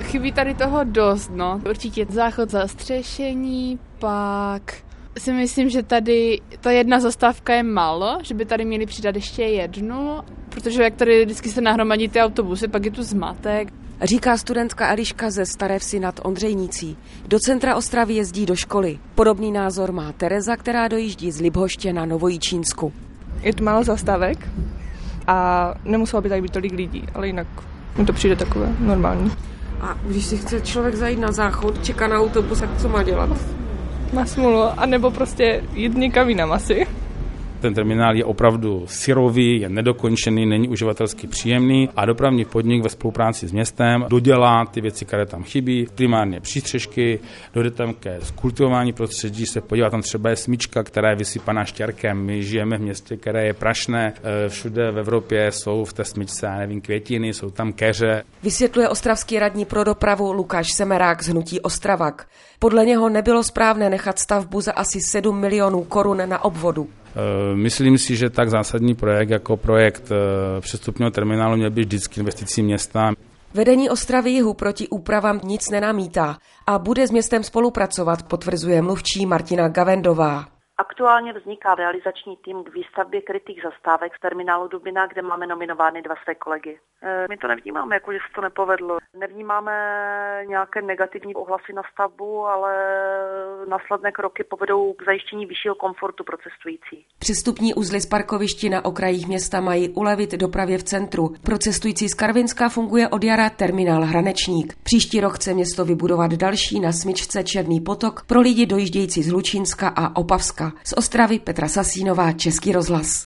chybí tady toho dost, no. Určitě záchod, zastřešení, pak si myslím, že tady ta jedna zastávka je málo, že by tady měli přidat ještě jednu, protože jak tady vždycky se nahromadí ty autobusy, pak je tu zmatek. Říká studentka Eliška ze Staré Vsi nad Ondřejnicí. Do centra Ostravy jezdí do školy. Podobný názor má Tereza, která dojíždí z Libhoště na Novojičínsku. Je tu málo zastávek a nemuselo by tady být tolik lidí, ale jinak mi to přijde takové normální. A když si chce člověk zajít na záchod, čeká na autobus, tak co má dělat? Má smůlu, anebo prostě jít někam jinam asi. Ten terminál je opravdu syrový, je nedokončený, není uživatelsky příjemný a dopravní podnik ve spolupráci s městem dodělá ty věci, které tam chybí, primárně přístřežky, dojde tam ke zkultivování prostředí, se podívat, tam třeba je smyčka, která je vysypaná štěrkem. My žijeme v městě, které je prašné, všude v Evropě jsou v té smyčce, já nevím, květiny, jsou tam keře. Vysvětluje ostravský radní pro dopravu Lukáš Semerák z hnutí Ostravak. Podle něho nebylo správné nechat stavbu za asi 7 milionů korun na obvodu. Myslím si, že tak zásadní projekt jako projekt přestupního terminálu měl být vždycky investicí města. Vedení Ostravy Jihu proti úpravám nic nenamítá a bude s městem spolupracovat, potvrzuje mluvčí Martina Gavendová. Aktuálně vzniká realizační tým k výstavbě krytých zastávek z terminálu Dubina, kde máme nominovány 2 své kolegy. My to nevnímáme, jako že se to nepovedlo. Nevnímáme nějaké negativní ohlasy na stavbu, ale následné kroky povedou k zajištění vyššího komfortu pro cestující. Přestupní uzly z parkovišti na okrajích města mají ulevit dopravě v centru. Pro cestující z Karvinska funguje od jara terminál Hranečník. Příští rok chce město vybudovat další na smyčce Černý potok pro lidi dojíždějící z Hlučínska a Opavska. Z Ostravy Petra Sasínová, Český rozhlas.